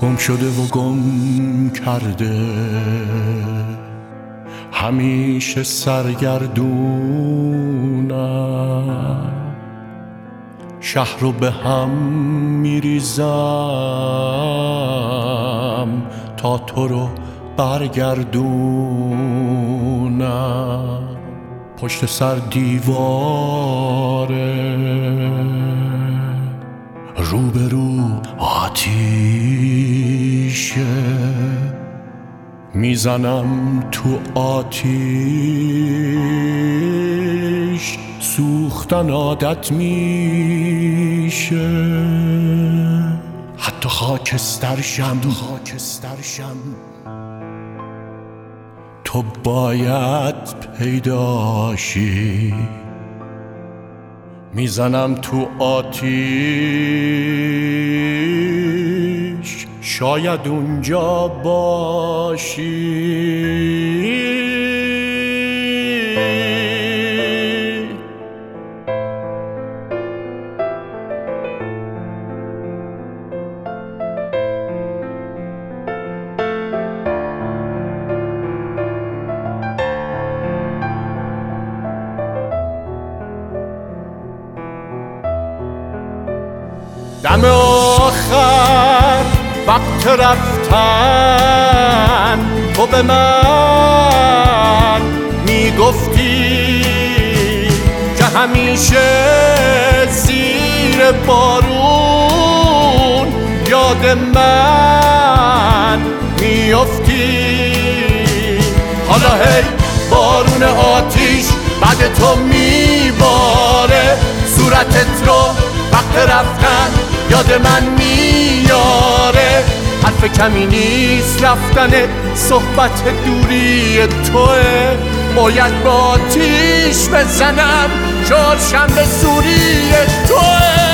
گم شده و گم کرده، همیشه سرگردونم، شهر رو به هم میریزم تا تو رو برگردونم. پشت سر دیواره، روبرو آتیشه، میزنم تو آتیش، سوختن عادت میشه. حتی خاکسترشم تو باید پیداشی. میزنم تو آتیش، شاید اونجا باشی. دم آخر وقت رفتن، تو به من میگفتی که همیشه زیر بارون یاد من میافتی. حالا هی بارون آتیش بعد تو میباره، صورتت رو وقت رفتن یاد من میاره. حرف کمی نیست رفتن، صحبت دوری توه. باید با آتیش بزنم چهارشنبه سوری توه.